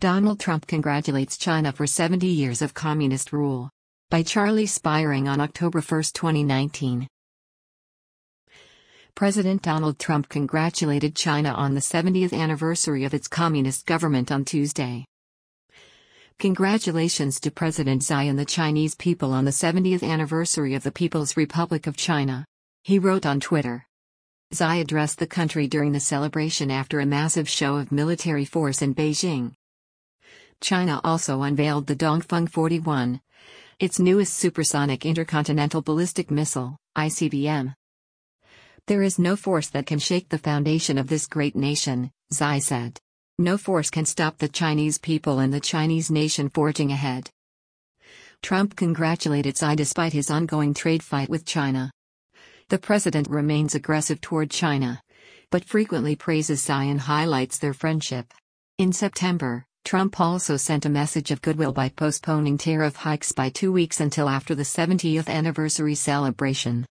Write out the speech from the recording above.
Donald Trump congratulates China for 70 years of communist rule. By Charlie Spiring on October 1, 2019. President Donald Trump congratulated China on the 70th anniversary of its communist government on Tuesday. Congratulations to President Xi and the Chinese people on the 70th anniversary of the People's Republic of China, he wrote on Twitter. Xi addressed the country during the celebration after a massive show of military force in Beijing. China also unveiled the Dongfeng 41, its newest supersonic intercontinental ballistic missile, ICBM. "There is no force that can shake the foundation of this great nation," Xi said. "No force can stop the Chinese people and the Chinese nation forging ahead." Trump congratulated Xi despite his ongoing trade fight with China. The president remains aggressive toward China, but frequently praises Xi and highlights their friendship. In September, Trump also sent a message of goodwill by postponing tariff hikes by 2 weeks until after the 70th anniversary celebration.